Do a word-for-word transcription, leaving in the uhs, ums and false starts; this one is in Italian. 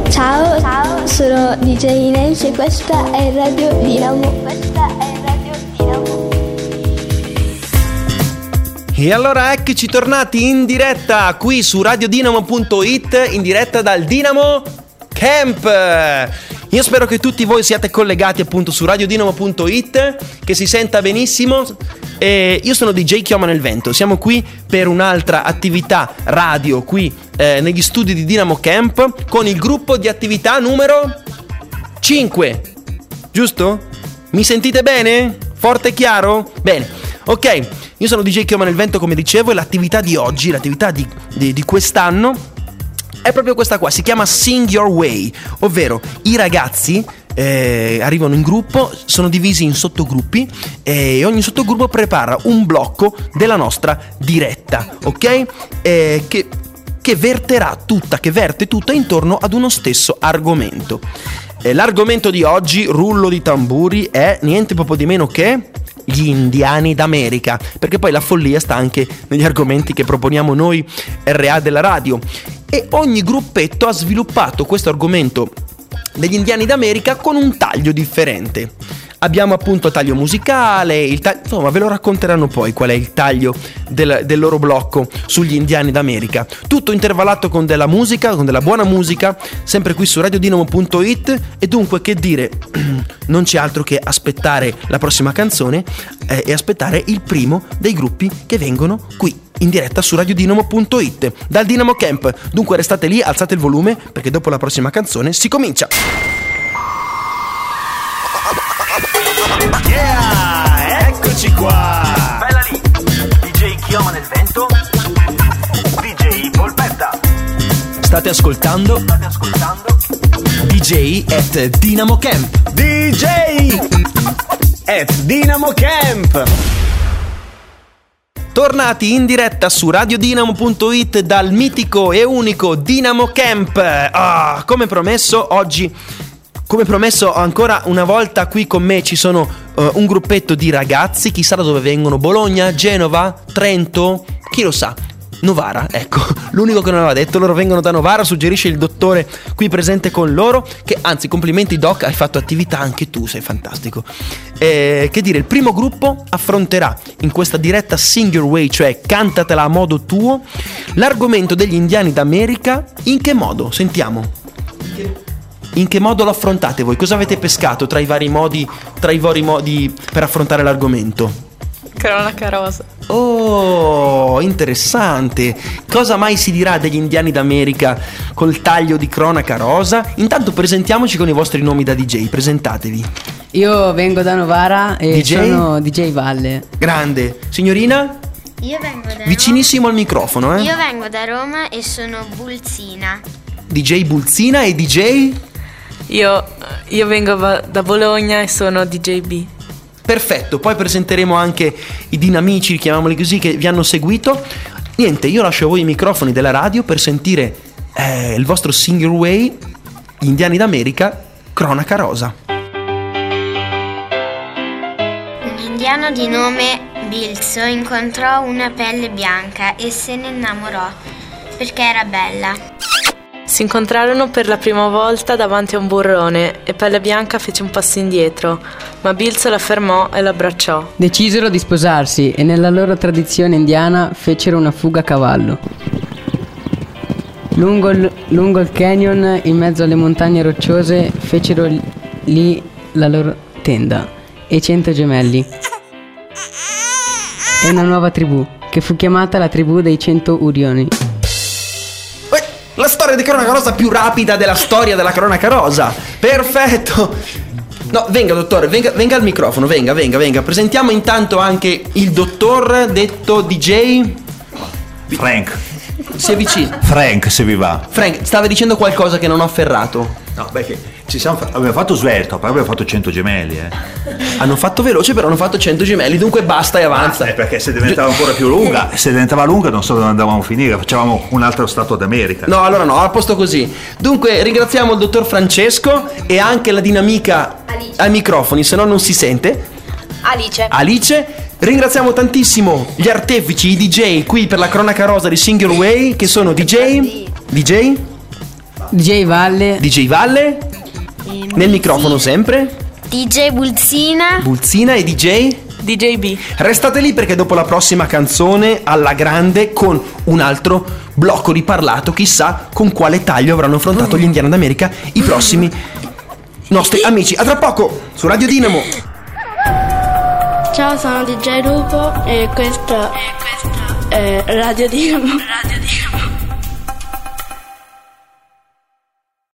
Ciao, ciao, sono D J Ines e questa è Radio Dinamo. Questa è Radio Dinamo. E allora eccoci tornati in diretta qui su radiodinamo punto it, in diretta dal Dinamo Camp. Io spero che tutti voi siate collegati appunto su radiodinamo punto it, che si senta benissimo. E io sono D J Chioma nel Vento, siamo qui per un'altra attività radio qui eh, negli studi di Dinamo Camp con il gruppo di attività numero cinque, giusto? Mi sentite bene? Forte e chiaro? Bene, ok, io sono D J Chioma nel Vento come dicevo e l'attività di oggi, l'attività di, di, di quest'anno è proprio questa qua, si chiama Sing Your Way, ovvero i ragazzi Eh, arrivano in gruppo, sono divisi in sottogruppi e ogni sottogruppo prepara un blocco della nostra diretta, ok? Eh, che, che verterà tutta, che verte tutta intorno ad uno stesso argomento. Eh, l'argomento di oggi, rullo di tamburi, è niente proprio di meno che gli indiani d'America, perché poi la follia sta anche negli argomenti che proponiamo noi R A della radio, e ogni gruppetto ha sviluppato questo argomento degli indiani d'America con un taglio differente. Abbiamo appunto taglio musicale, il taglio, insomma ve lo racconteranno poi qual è il taglio del, del loro blocco sugli indiani d'America. Tutto intervallato con della musica, con della buona musica, sempre qui su radiodinamo punto it. E dunque, che dire, non c'è altro che aspettare la prossima canzone eh, e aspettare il primo dei gruppi che vengono qui in diretta su radiodinamo punto it dal Dinamo Camp. Dunque restate lì, alzate il volume perché dopo la prossima canzone si comincia. Yeah, eccoci qua. Bella lì, D J Chioma nel Vento, D J Polpetta. State ascoltando? State ascoltando? D J at Dinamo Camp. D J at Dinamo Camp. Tornati in diretta su radiodinamo punto it dal mitico e unico Dinamo Camp. Ah, come promesso oggi, come promesso ancora una volta qui con me ci sono uh, un gruppetto di ragazzi, chissà da dove vengono, Bologna, Genova, Trento, chi lo sa, Novara, ecco, l'unico che non aveva detto, loro vengono da Novara, suggerisce il dottore qui presente con loro, che anzi complimenti doc, hai fatto attività anche tu, sei fantastico. Eh, che dire, il primo gruppo affronterà in questa diretta Sing Your Way, cioè cantatela a modo tuo, l'argomento degli indiani d'America. In che modo? Sentiamo. In che modo lo affrontate voi? Cosa avete pescato tra i vari modi, tra i vari modi per affrontare l'argomento? Cronaca rosa. Oh, interessante. Cosa mai si dirà degli indiani d'America col taglio di cronaca rosa? Intanto presentiamoci con i vostri nomi da D J, presentatevi. Io vengo da Novara e D J? sono D J Valle. Grande. Signorina? Io vengo da Vicinissimo al microfono, eh? Io vengo da Roma e sono Bulzina. D J Bulzina e D J? Io, io vengo da Bologna e sono D J B. Perfetto, poi presenteremo anche i dinamici, chiamiamoli così, che vi hanno seguito. Niente, io lascio a voi i microfoni della radio per sentire eh, il vostro Sing Your Way, gli indiani d'America, cronaca rosa. Un indiano di nome Bilzo incontrò una pelle bianca e se ne innamorò perché era bella. Si incontrarono per la prima volta davanti a un burrone e Pelle Bianca fece un passo indietro, ma Bilzo la fermò e l'abbracciò. Decisero di sposarsi e nella loro tradizione indiana fecero una fuga a cavallo. Lungo il, lungo il canyon, in mezzo alle montagne rocciose, fecero lì la loro tenda e cento gemelli. E una nuova tribù, che fu chiamata la tribù dei cento Urioni. La storia di cronaca rosa più rapida della storia della cronaca rosa. Perfetto. No, venga dottore, venga, venga al microfono, venga, venga, venga. Presentiamo intanto anche il dottor detto D J Frank. Si avvicina. Frank, se vi va. Frank, stava dicendo qualcosa che non ho afferrato. No, perché ci siamo fa- abbiamo fatto svelto, poi abbiamo fatto cento gemelli, eh. Hanno fatto veloce, però hanno fatto cento gemelli, dunque basta e avanza. Ah, è perché se diventava ancora più lunga, se diventava lunga non so dove andavamo a finire, facevamo un altro stato d'America. No, allora no, a posto così. Dunque ringraziamo il dottor Francesco e anche la dinamica Alice ai microfoni, se no non si sente. Alice. Alice. Ringraziamo tantissimo gli artefici, i D J qui per la cronaca rosa di Sing Your Way, che sono D J D J D J Valle. D J Valle. E Nel microfono sempre. D J Bulzina. Bulzina e D J D J B. Restate lì perché dopo la prossima canzone alla grande con un altro blocco riparlato, chissà con quale taglio avranno affrontato gli Indiani d'America i prossimi nostri amici. A tra poco su Radio Dinamo. Ciao, sono D J Lupo e questo è Radio Dinamo. Radio Dinamo.